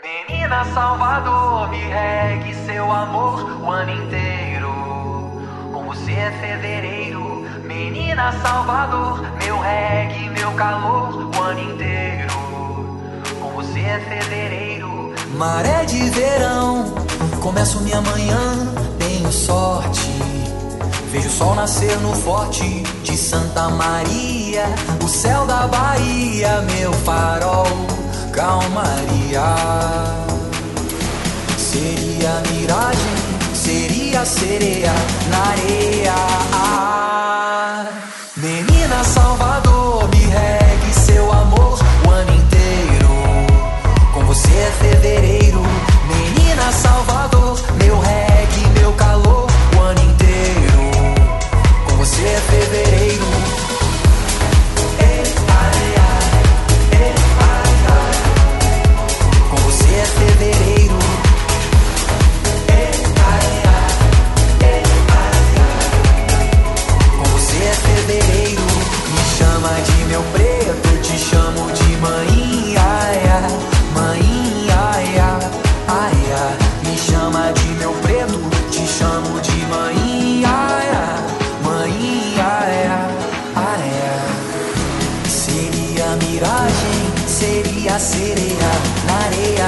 Menina Salvador, me regue seu amor o ano inteiro. Com você é fevereiro. Menina Salvador, meu reggae, meu calor o ano inteiro. Com você é fevereiro. Maré de verão, começo minha manhã, tenho sorte. Vejo o sol nascer no forte de Santa Maria, o céu da Bahia, meu farol, calmaria. Seria miragem, seria sereia na areia. Menina Salvador, me regue seu amor o ano inteiro. Com você é fevereiro. Menina Salvador, meu reggae, meu calor o ano inteiro. Com você é fevereiro. Com você é fevereiro. Com você é fevereiro. Me chama de meu preto, te chamo de maninha, maninha, aia. Me chama de meu preto, te chamo de maninha, maninha, aia. Seria miragem, seria sereia na areia.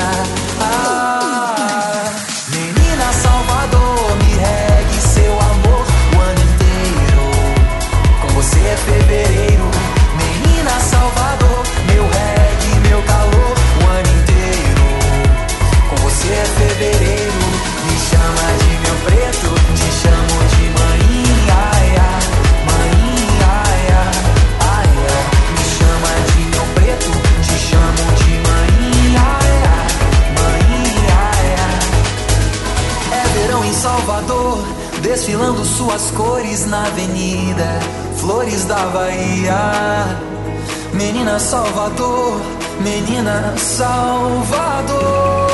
Menina Salvador, me regue seu amor o ano inteiro. Com você é fevereiro. Menina Salvador, meu reggae, meu calor o ano inteiro. Com você é fevereiro. Me chama de meu preto, te chamo de maninha, maninha, aia. Me chama de meu preto, te chamo de maninha, maninha. É verão em Salvador, desfilando suas cores na avenida, flores da Bahia. Menina Salvador, menina Salvador.